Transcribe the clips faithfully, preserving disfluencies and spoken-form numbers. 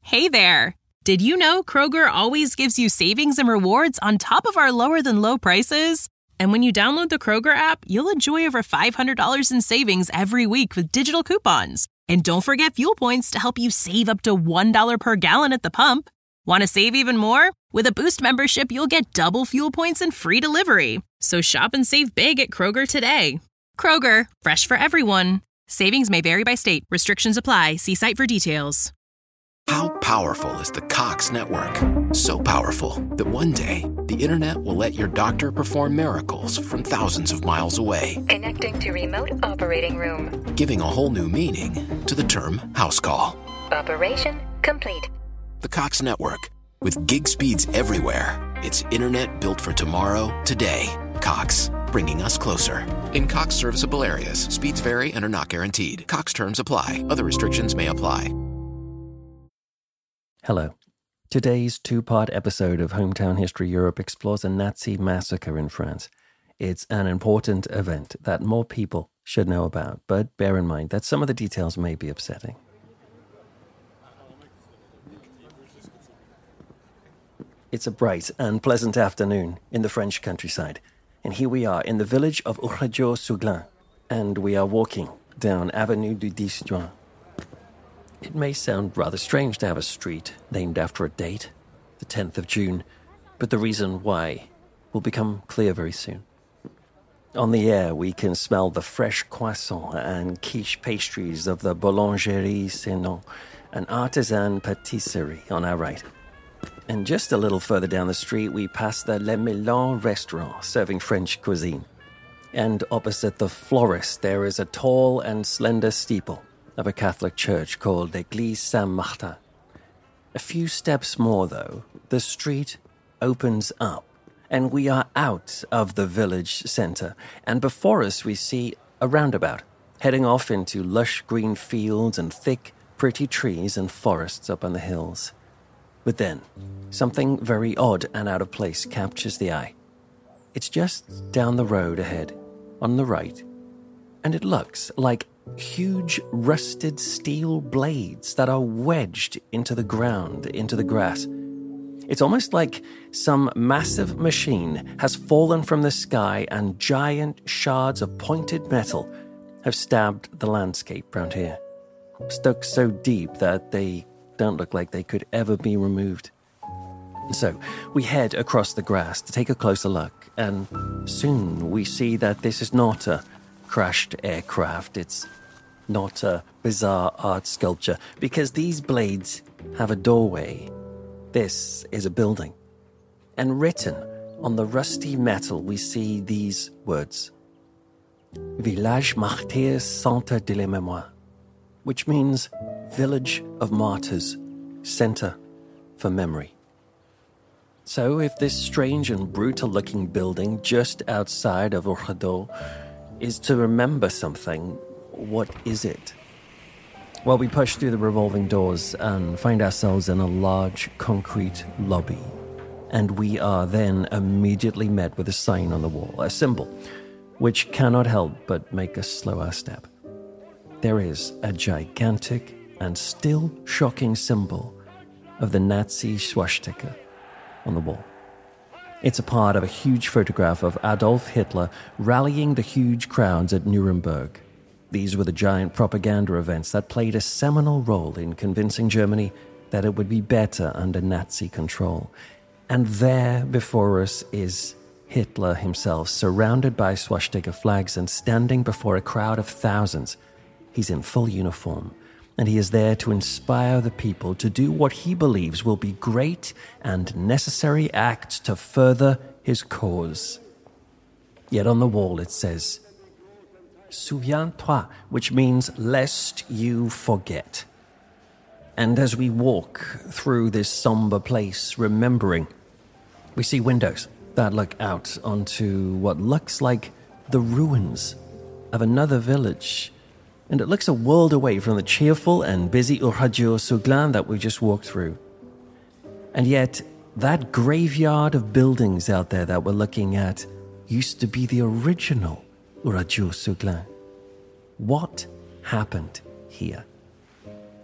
Hey there! Did you know Kroger always gives you savings and rewards on top of our lower-than-low prices? And when you download the Kroger app, you'll enjoy over five hundred dollars in savings every week with digital coupons. And don't forget fuel points to help you save up to one dollar per gallon at the pump. Want to save even more? With a Boost membership, you'll get double fuel points and free delivery. So shop and save big at Kroger today. Kroger, fresh for everyone. Savings may vary by state. Restrictions apply. See site for details. How powerful is the Cox network? So powerful that one day, the internet will let your doctor perform miracles from thousands of miles away. Connecting to remote operating room. Giving a whole new meaning to the term house call. Operation complete. The Cox network. With gig speeds everywhere. It's internet built for tomorrow, today. Cox, bringing us closer. In Cox serviceable areas, speeds vary and are not guaranteed. Cox terms apply. Other restrictions may apply. Hello. Today's two-part episode of Hometown History Europe explores a Nazi massacre in France. It's an important event that more people should know about, but bear in mind that some of the details may be upsetting. It's a bright and pleasant afternoon in the French countryside, and here we are in the village of Ourradio-sur-Glane, and we are walking down Avenue du dix Juin. It may sound rather strange to have a street named after a date, the tenth of June, but the reason why will become clear very soon. On the air, we can smell the fresh croissant and quiche pastries of the Boulangerie Sénon, an artisan patisserie on our right. And just a little further down the street, we pass the Le Milan restaurant serving French cuisine. And opposite the florist, there is a tall and slender steeple of a Catholic church called Église Saint-Martin. A few steps more, though, the street opens up, and we are out of the village center, and before us we see a roundabout, heading off into lush green fields and thick, pretty trees and forests up on the hills. But then, something very odd and out of place captures the eye. It's just down the road ahead, on the right, and it looks like huge rusted steel blades that are wedged into the ground, into the grass. It's almost like some massive machine has fallen from the sky and giant shards of pointed metal have stabbed the landscape round here, stuck so deep that they don't look like they could ever be removed. So we head across the grass to take a closer look, and soon we see that this is not a crashed aircraft, it's not a bizarre art sculpture, because these blades have a doorway. This is a building. And written on the rusty metal, we see these words: Village Martyrs Centre de la Mémoire, which means Village of Martyrs, Center for Memory. So if this strange and brutal-looking building just outside of Ourradio is to remember something, what is it? Well, we push through the revolving doors and find ourselves in a large concrete lobby. And we are then immediately met with a sign on the wall, a symbol, which cannot help but make us slow our step. There is a gigantic and still shocking symbol of the Nazi swastika on the wall. It's a part of a huge photograph of Adolf Hitler rallying the huge crowds at Nuremberg. These were the giant propaganda events that played a seminal role in convincing Germany that it would be better under Nazi control. And there before us is Hitler himself, surrounded by swastika flags and standing before a crowd of thousands. He's in full uniform, and he is there to inspire the people to do what he believes will be great and necessary acts to further his cause. Yet on the wall it says, Souviens-toi, which means lest you forget. And as we walk through this somber place, remembering, we see windows that look out onto what looks like the ruins of another village. And it looks a world away from the cheerful and busy Ourradio-sur-Glane that we just walked through. And yet, that graveyard of buildings out there that we're looking at used to be the original Ourradio-sur-Glane. What happened here?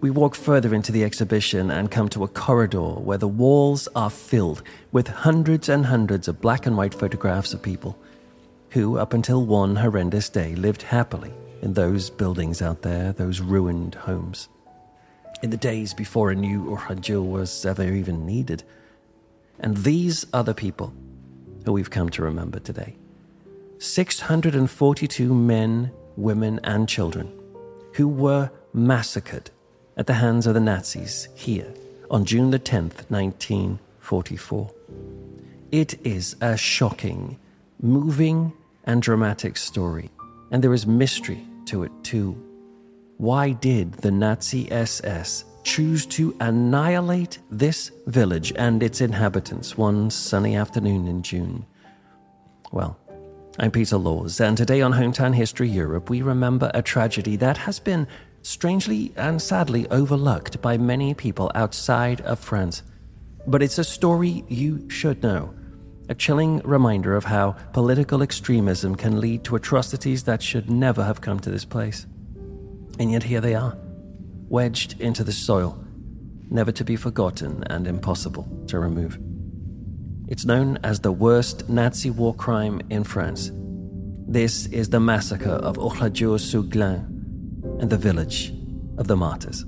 We walk further into the exhibition and come to a corridor where the walls are filled with hundreds and hundreds of black and white photographs of people who, up until one horrendous day, lived happily in those buildings out there, those ruined homes. In the days before a new Urhajo was ever even needed. And these are the people who we've come to remember today. six hundred forty-two men, women, and children who were massacred at the hands of the Nazis here on June the tenth, nineteen forty-four. It is a shocking, moving, and dramatic story, and there is mystery to it too. Why did the Nazi S S choose to annihilate this village and its inhabitants one sunny afternoon in June? Well, I'm Peter Laws, and today on Hometown History Europe, we remember a tragedy that has been strangely and sadly overlooked by many people outside of France. But it's a story you should know. A chilling reminder of how political extremism can lead to atrocities that should never have come to this place. And yet here they are, wedged into the soil, never to be forgotten and impossible to remove. It's known as the worst Nazi war crime in France. This is the massacre of Urhajo-sur-Glane and the village of the martyrs.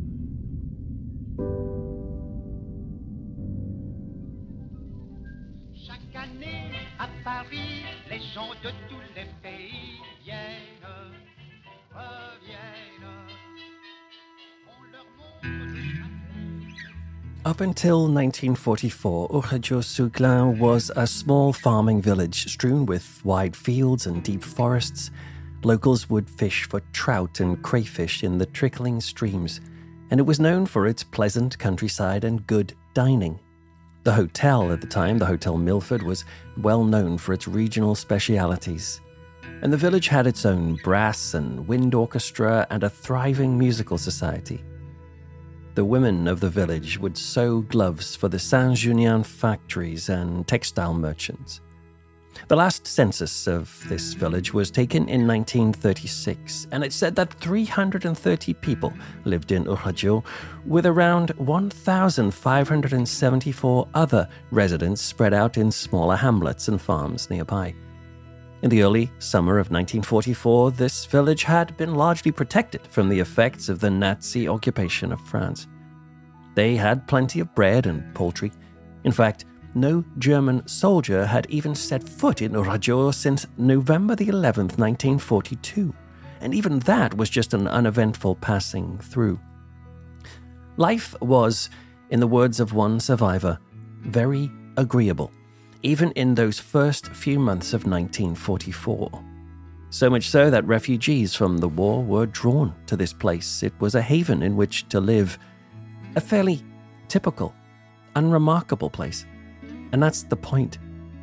Up until nineteen forty-four, Urhajo-sur-Glane was a small farming village strewn with wide fields and deep forests. Locals would fish for trout and crayfish in the trickling streams, and it was known for its pleasant countryside and good dining. The hotel at the time, the Hotel Milford, was well known for its regional specialities, and the village had its own brass and wind orchestra and a thriving musical society. The women of the village would sew gloves for the Saint-Junien factories and textile merchants. The last census of this village was taken in nineteen thirty-six, and it said that three hundred thirty people lived in Urhajo, with around one thousand five hundred seventy-four other residents spread out in smaller hamlets and farms nearby. In the early summer of nineteen forty-four, this village had been largely protected from the effects of the Nazi occupation of France. They had plenty of bread and poultry. In fact, no German soldier had even set foot in Urhajo since November the eleventh, nineteen forty-two, and even that was just an uneventful passing through. Life was, in the words of one survivor, very agreeable, even in those first few months of nineteen forty-four. So much so that refugees from the war were drawn to this place. It was a haven in which to live, a fairly typical, unremarkable place. And that's the point.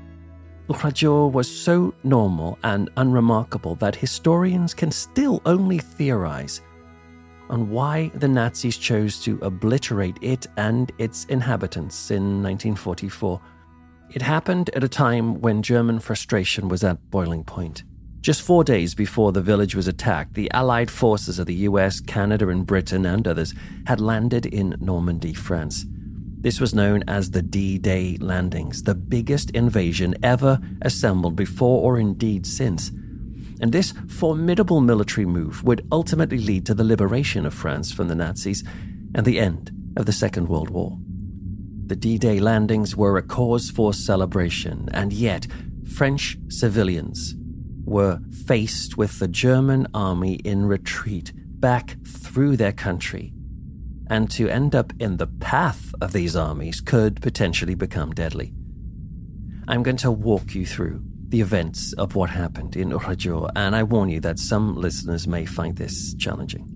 Urhajo was so normal and unremarkable that historians can still only theorize on why the Nazis chose to obliterate it and its inhabitants in nineteen forty-four. It happened at a time when German frustration was at boiling point. Just four days before the village was attacked, the Allied forces of the U S, Canada, and Britain and others had landed in Normandy, France. This was known as the D-Day landings, the biggest invasion ever assembled before or indeed since. And this formidable military move would ultimately lead to the liberation of France from the Nazis and the end of the Second World War. The D-Day landings were a cause for celebration, and yet French civilians were faced with the German army in retreat back through their country, and to end up in the path of these armies could potentially become deadly. I'm going to walk you through the events of what happened in Urhajo, and I warn you that some listeners may find this challenging.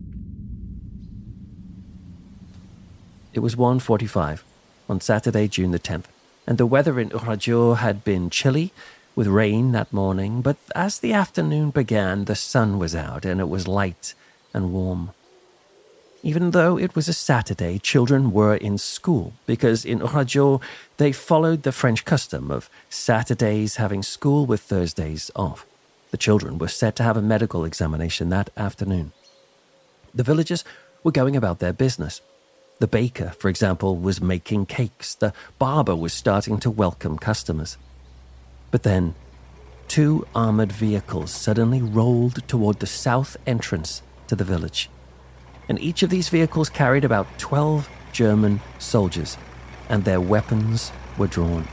It was one forty-five on Saturday, June the tenth, and the weather in Urhajo had been chilly, with rain that morning, but as the afternoon began, the sun was out and it was light and warm. Even though it was a Saturday, children were in school because in Urhajo they followed the French custom of Saturdays having school with Thursdays off. The children were set to have a medical examination that afternoon. The villagers were going about their business. The baker, for example, was making cakes. The barber was starting to welcome customers. But then, two armored vehicles suddenly rolled toward the south entrance to the village. And each of these vehicles carried about twelve German soldiers, and their weapons were drawn.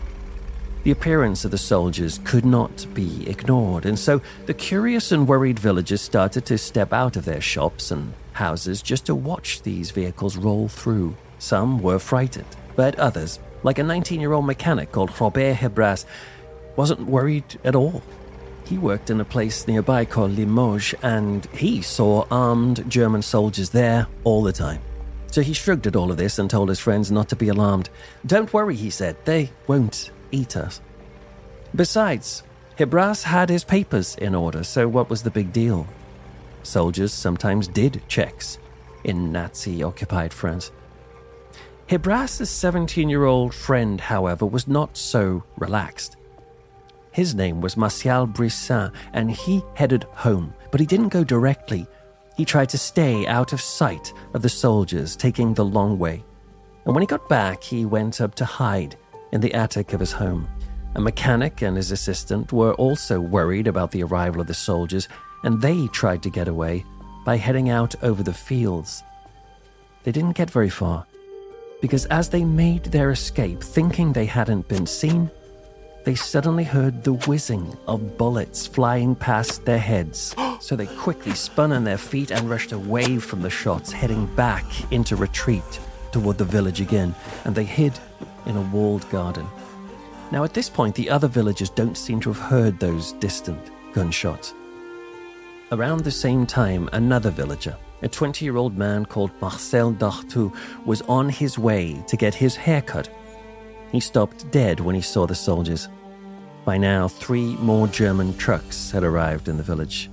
The appearance of the soldiers could not be ignored, and so the curious and worried villagers started to step out of their shops and houses just to watch these vehicles roll through. Some were frightened, but others, like a nineteen-year-old mechanic called Robert Hebras, wasn't worried at all. He worked in a place nearby called Limoges, and he saw armed German soldiers there all the time. So he shrugged at all of this and told his friends not to be alarmed. "Don't worry," he said, "they won't eat us." Besides, Hebras had his papers in order, so what was the big deal? Soldiers sometimes did checks in Nazi-occupied France. Hebras' seventeen-year-old friend, however, was not so relaxed. His name was Martial Brissin, and he headed home, but he didn't go directly. He tried to stay out of sight of the soldiers, taking the long way. And when he got back, he went up to hide in the attic of his home. A mechanic and his assistant were also worried about the arrival of the soldiers, and they tried to get away by heading out over the fields. They didn't get very far, because as they made their escape, thinking they hadn't been seen, they suddenly heard the whizzing of bullets flying past their heads. So they quickly spun on their feet and rushed away from the shots, heading back into retreat toward the village again, and they hid in a walled garden. Now at this point, the other villagers don't seem to have heard those distant gunshots. Around the same time, another villager, a twenty-year-old man called Marcel Dartout, was on his way to get his hair cut. He stopped dead when he saw the soldiers. By now, three more German trucks had arrived in the village.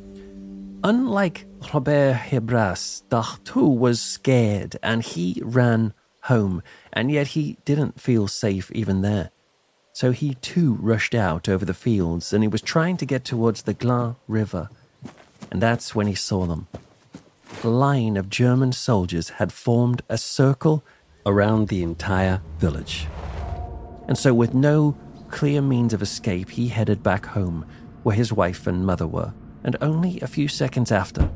Unlike Robert Hebras, Dartout was scared and he ran home, and yet he didn't feel safe even there. So he too rushed out over the fields, and he was trying to get towards the Glane River. And that's when he saw them. A line of German soldiers had formed a circle around the entire village. And so with no clear means of escape, he headed back home where his wife and mother were. And only a few seconds after,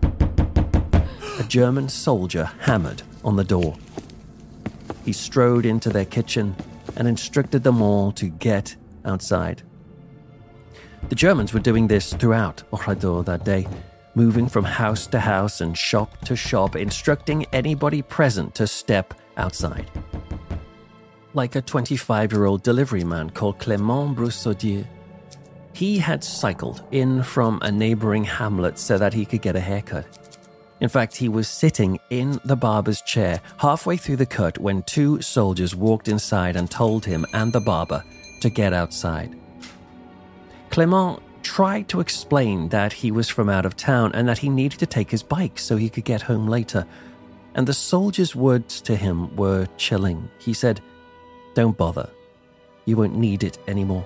a German soldier hammered on the door. He strode into their kitchen and instructed them all to get outside. The Germans were doing this throughout Oradour that day, moving from house to house and shop to shop, instructing anybody present to step outside. Like a twenty-five-year-old delivery man called Clément Broussaudier. He had cycled in from a neighboring hamlet so that he could get a haircut. In fact, he was sitting in the barber's chair halfway through the cut when two soldiers walked inside and told him and the barber to get outside. Clément tried to explain that he was from out of town and that he needed to take his bike so he could get home later. And the soldier's words to him were chilling. He said, "Don't bother. You won't need it anymore."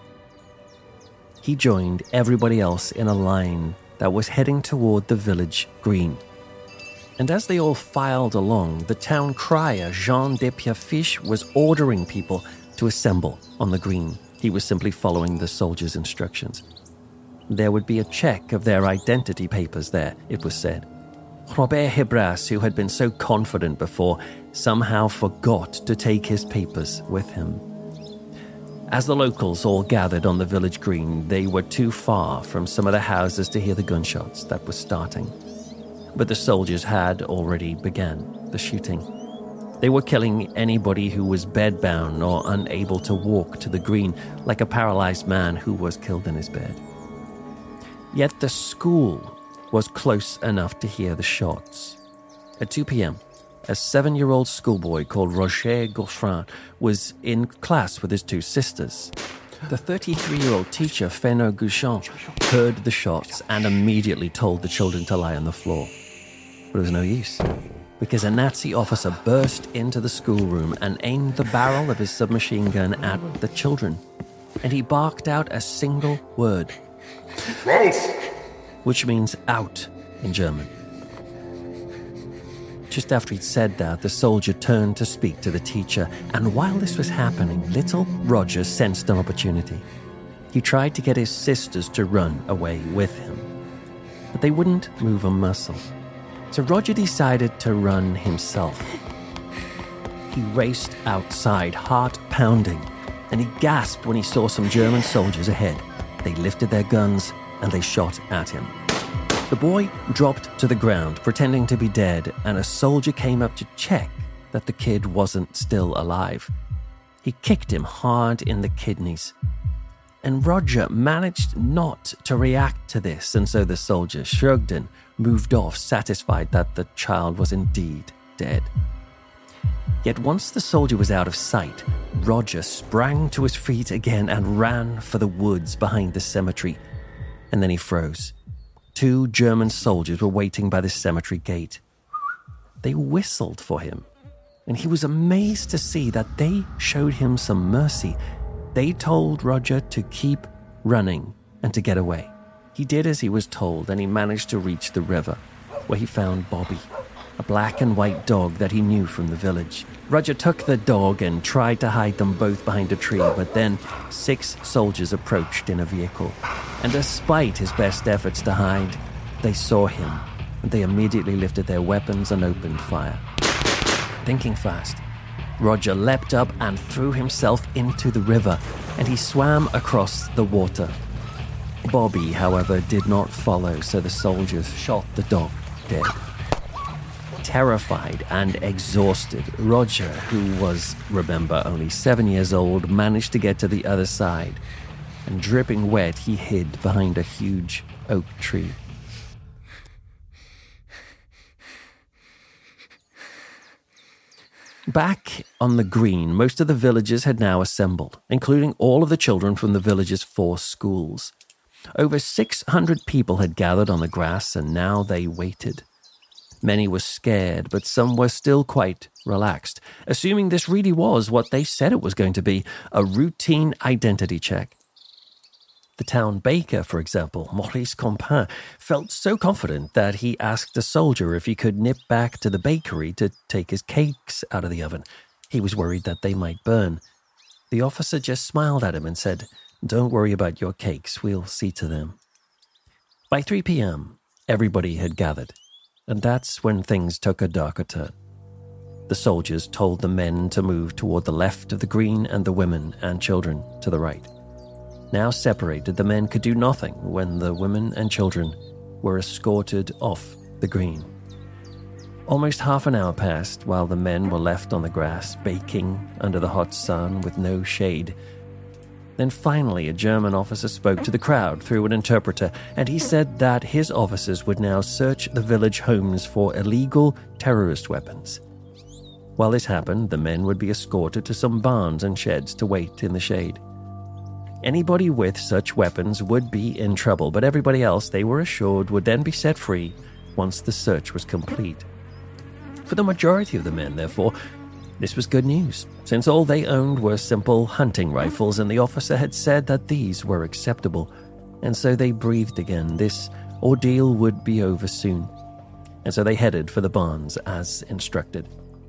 He joined everybody else in a line that was heading toward the village green. And as they all filed along, the town crier, Jean de Pierrefiche, was ordering people to assemble on the green. He was simply following the soldiers' instructions. There would be a check of their identity papers there, it was said. Robert Hebras, who had been so confident before, somehow forgot to take his papers with him. As the locals all gathered on the village green, they were too far from some of the houses to hear the gunshots that were starting. But the soldiers had already begun the shooting. They were killing anybody who was bedbound or unable to walk to the green, like a paralyzed man who was killed in his bed. Yet the school was close enough to hear the shots. At two p.m., a seven-year-old schoolboy called Roger Goffrin was in class with his two sisters. The thirty-three-year-old teacher, Fernand Gouchon, heard the shots and immediately told the children to lie on the floor. But it was no use, because a Nazi officer burst into the schoolroom and aimed the barrel of his submachine gun at the children. And he barked out a single word, which means out in German. Just after he'd said that, the soldier turned to speak to the teacher, and while this was happening, little Roger sensed an opportunity. He tried to get his sisters to run away with him, but they wouldn't move a muscle. So Roger decided to run himself. He raced outside, heart pounding, and he gasped when he saw some German soldiers ahead. They lifted their guns and they shot at him. The boy dropped to the ground, pretending to be dead, and a soldier came up to check that the kid wasn't still alive. He kicked him hard in the kidneys. And Roger managed not to react to this, and so the soldier shrugged and moved off, satisfied that the child was indeed dead. Yet once the soldier was out of sight, Roger sprang to his feet again and ran for the woods behind the cemetery. And then he froze. Two German soldiers were waiting by the cemetery gate. They whistled for him, and he was amazed to see that they showed him some mercy. They told Roger to keep running and to get away. He did as he was told, and he managed to reach the river, where he found Bobby, a black and white dog that he knew from the village. Roger took the dog and tried to hide them both behind a tree, but then six soldiers approached in a vehicle. And despite his best efforts to hide, they saw him, and they immediately lifted their weapons and opened fire. Thinking fast, Roger leapt up and threw himself into the river, and he swam across the water. Bobby, however, did not follow, so the soldiers shot the dog dead. Terrified and exhausted, Roger, who was, remember, only seven years old, managed to get to the other side, and dripping wet, he hid behind a huge oak tree. Back on the green, most of the villagers had now assembled, including all of the children from the village's four schools. Over six hundred people had gathered on the grass, and now they waited. Many were scared, but some were still quite relaxed, assuming this really was what they said it was going to be, a routine identity check. The town baker, for example, Maurice Compin, felt so confident that he asked a soldier if he could nip back to the bakery to take his cakes out of the oven. He was worried that they might burn. The officer just smiled at him and said, "Don't worry about your cakes, we'll see to them." By three p.m., everybody had gathered, and that's when things took a darker turn. The soldiers told the men to move toward the left of the green and the women and children to the right. Now separated, the men could do nothing when the women and children were escorted off the green. Almost half an hour passed while the men were left on the grass, baking under the hot sun with no shade. Then finally, a German officer spoke to the crowd through an interpreter, and he said that his officers would now search the village homes for illegal terrorist weapons. While this happened, the men would be escorted to some barns and sheds to wait in the shade. Anybody with such weapons would be in trouble, but everybody else, they were assured, would then be set free once the search was complete. For the majority of the men, therefore, this was good news, since all they owned were simple hunting rifles, and the officer had said that these were acceptable, and so they breathed again. This ordeal would be over soon, and so they headed for the barns as instructed.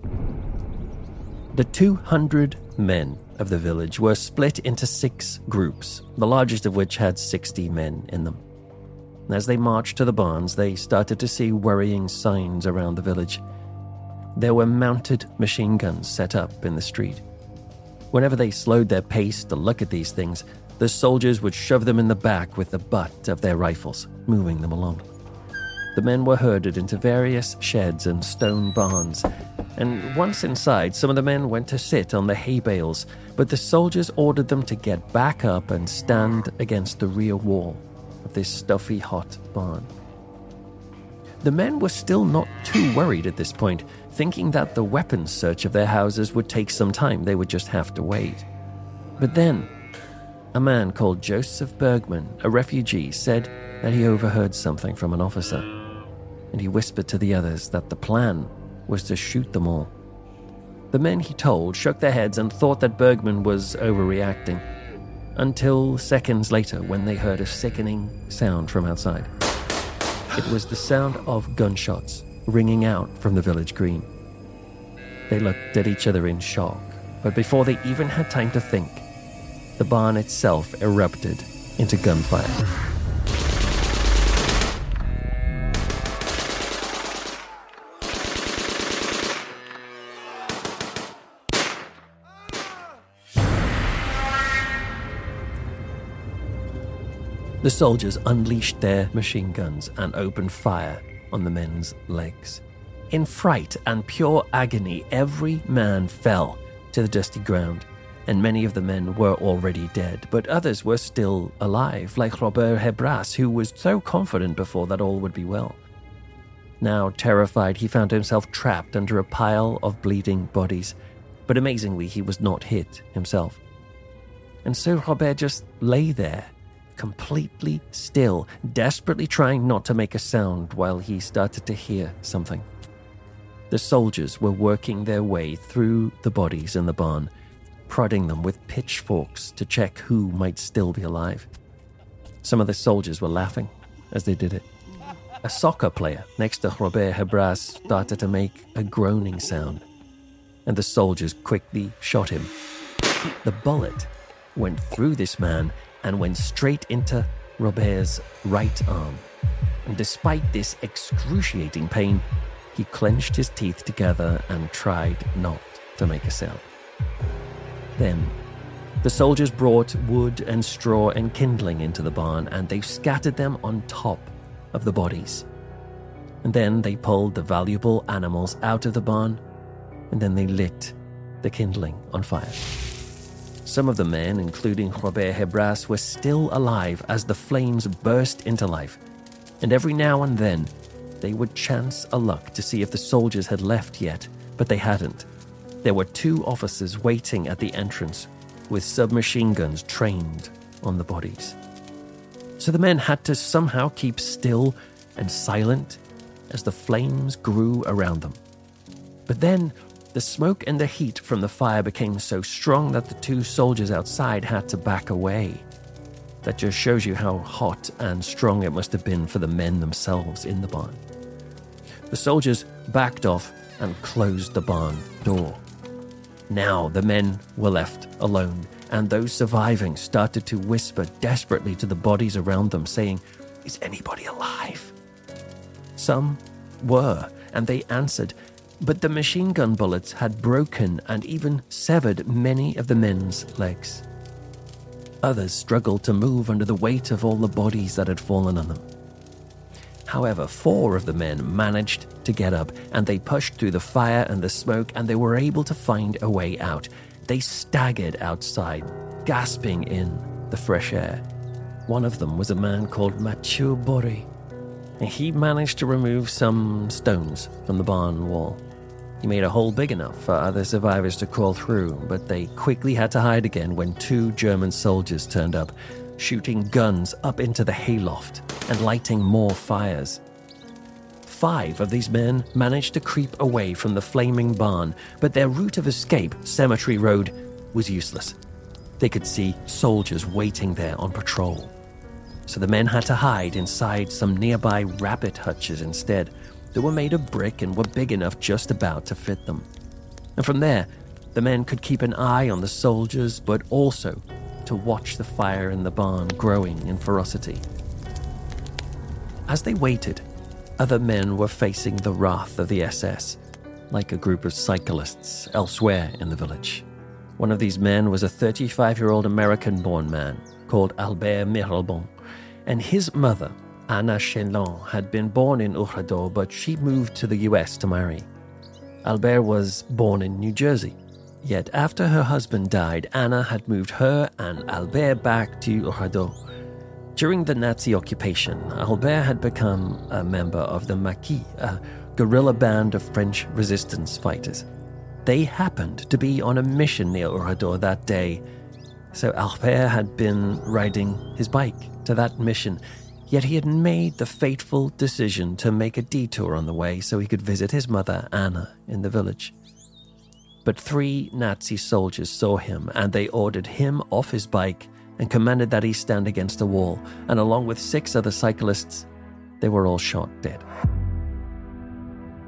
The two hundred men of the village were split into six groups, the largest of which had sixty men in them. As they marched to the barns, they started to see worrying signs around the village. There were mounted machine guns set up in the street. Whenever they slowed their pace to look at these things, the soldiers would shove them in the back with the butt of their rifles, moving them along. The men were herded into various sheds and stone barns, and once inside, some of the men went to sit on the hay bales, but the soldiers ordered them to get back up and stand against the rear wall of this stuffy, hot barn. The men were still not too worried at this point, thinking that the weapons search of their houses would take some time. They would just have to wait. But then, a man called Joseph Bergman, a refugee, said that he overheard something from an officer, and he whispered to the others that the plan was to shoot them all. The men, he told, shook their heads and thought that Bergman was overreacting, until seconds later when they heard a sickening sound from outside. It was the sound of gunshots ringing out from the village green. They looked at each other in shock, but before they even had time to think, the barn itself erupted into gunfire. The soldiers unleashed their machine guns and opened fire on the men's legs. In fright and pure agony, every man fell to the dusty ground, and many of the men were already dead, but others were still alive, like Robert Hebras, who was so confident before that all would be well. Now, terrified, he found himself trapped under a pile of bleeding bodies, but amazingly, he was not hit himself. And so Robert just lay there, completely still, desperately trying not to make a sound while he started to hear something. The soldiers were working their way through the bodies in the barn, prodding them with pitchforks to check who might still be alive. Some of the soldiers were laughing as they did it. A soccer player next to Robert Hebras started to make a groaning sound, and the soldiers quickly shot him. The bullet went through this man and went straight into Robert's right arm. And despite this excruciating pain, he clenched his teeth together and tried not to make a sound. Then, the soldiers brought wood and straw and kindling into the barn, and they scattered them on top of the bodies. And then they pulled the valuable animals out of the barn, and then they lit the kindling on fire. Some of the men, including Robert Hebras, were still alive as the flames burst into life, and every now and then they would chance a luck to see if the soldiers had left yet, but they hadn't. There were two officers waiting at the entrance with submachine guns trained on the bodies. So the men had to somehow keep still and silent as the flames grew around them. But then the smoke and the heat from the fire became so strong that the two soldiers outside had to back away. That just shows you how hot and strong it must have been for the men themselves in the barn. The soldiers backed off and closed the barn door. Now the men were left alone, and those surviving started to whisper desperately to the bodies around them, saying, "Is anybody alive?" Some were, and they answered, but the machine gun bullets had broken and even severed many of the men's legs. Others struggled to move under the weight of all the bodies that had fallen on them. However, four of the men managed to get up, and they pushed through the fire and the smoke, and they were able to find a way out. They staggered outside, gasping in the fresh air. One of them was a man called Mathieu Boré, and he managed to remove some stones from the barn wall. He made a hole big enough for other survivors to crawl through, but they quickly had to hide again when two German soldiers turned up, shooting guns up into the hayloft and lighting more fires. Five of these men managed to creep away from the flaming barn, but their route of escape, Cemetery Road, was useless. They could see soldiers waiting there on patrol. So the men had to hide inside some nearby rabbit hutches instead. They were made of brick and were big enough just about to fit them. And from there, the men could keep an eye on the soldiers, but also to watch the fire in the barn growing in ferocity. As they waited, other men were facing the wrath of the S S, like a group of cyclists elsewhere in the village. One of these men was a thirty-five-year-old American-born man called Albert Miralbon, and his mother, Anna Chelon, had been born in Oradour, but she moved to the U S to marry. Albert was born in New Jersey. Yet after her husband died, Anna had moved her and Albert back to Oradour. During the Nazi occupation, Albert had become a member of the Maquis, a guerrilla band of French resistance fighters. They happened to be on a mission near Oradour that day, so Albert had been riding his bike to that mission. Yet he had made the fateful decision to make a detour on the way so he could visit his mother, Anna, in the village. But three Nazi soldiers saw him, and they ordered him off his bike and commanded that he stand against a wall, and along with six other cyclists, they were all shot dead.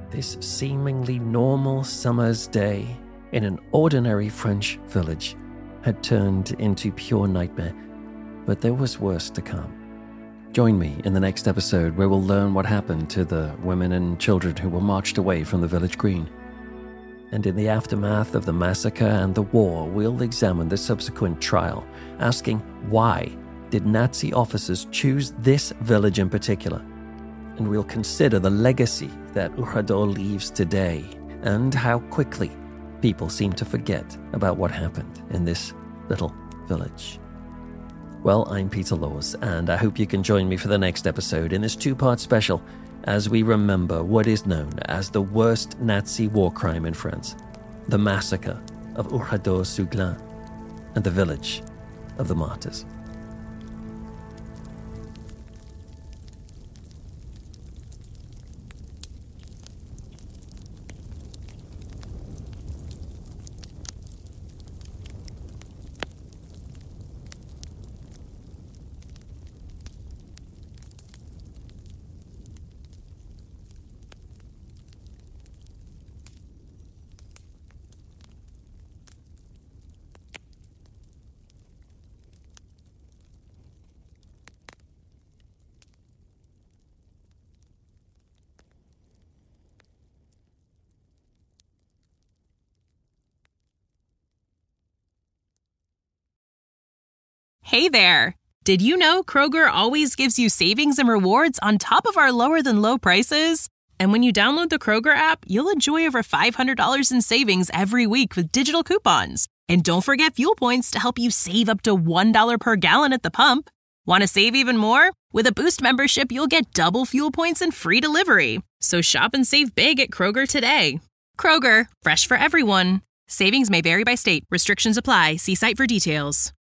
This seemingly normal summer's day in an ordinary French village had turned into pure nightmare, but there was worse to come. Join me in the next episode where we'll learn what happened to the women and children who were marched away from the village green. And in the aftermath of the massacre and the war, we'll examine the subsequent trial, asking why did Nazi officers choose this village in particular? And we'll consider the legacy that Uhradol leaves today and how quickly people seem to forget about what happened in this little village. Well, I'm Peter Laws, and I hope you can join me for the next episode in this two-part special as we remember what is known as the worst Nazi war crime in France, the massacre of Oradour-sur-Glane and the village of the martyrs. Hey there! Did you know Kroger always gives you savings and rewards on top of our lower-than-low prices? And when you download the Kroger app, you'll enjoy over five hundred dollars in savings every week with digital coupons. And don't forget fuel points to help you save up to one dollar per gallon at the pump. Want to save even more? With a Boost membership, you'll get double fuel points and free delivery. So shop and save big at Kroger today. Kroger, fresh for everyone. Savings may vary by state. Restrictions apply. See site for details.